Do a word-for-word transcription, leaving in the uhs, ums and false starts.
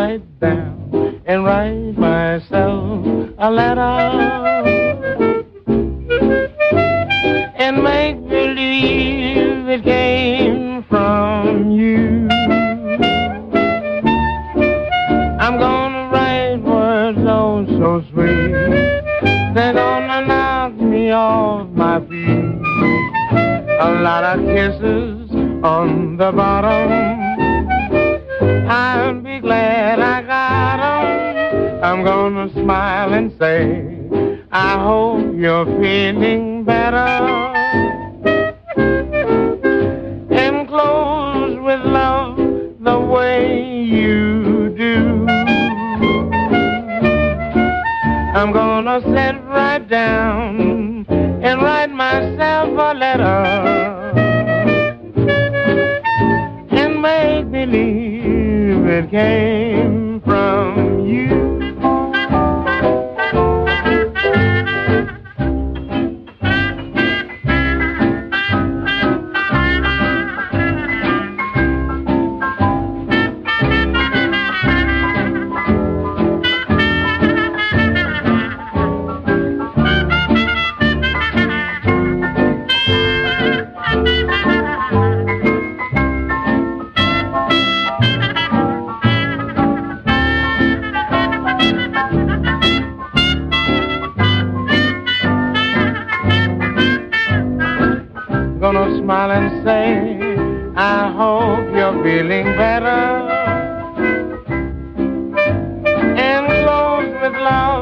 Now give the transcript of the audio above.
right down and write myself a letter and make believe it came from you. I'm gonna write words oh so sweet, they're gonna knock me off my feet. A lot of kisses on the bottom, I'll be glad I got 'em. I'm gonna smile and say, I hope you're feeling better. And close with love the way you do. I'm gonna sit right down and write myself a letter and make believe it came from you. Gonna smile and say, I hope you're feeling better. And close with love